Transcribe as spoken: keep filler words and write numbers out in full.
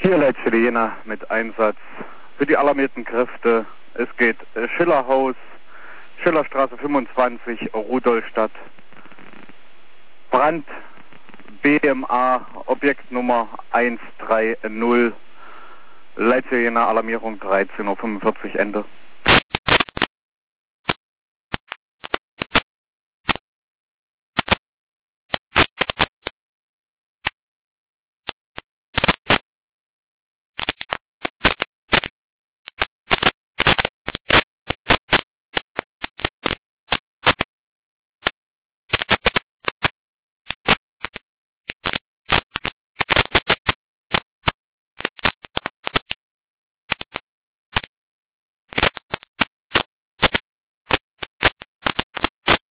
Hier Leitstelle Jena mit Einsatz für die alarmierten Kräfte. Es geht Schillerhaus, Schillerstraße fünfundzwanzig, Rudolstadt. Brand, B M A, Objektnummer eins drei null. Leitstelle Jena, Alarmierung dreizehn Uhr fünfundvierzig, Ende.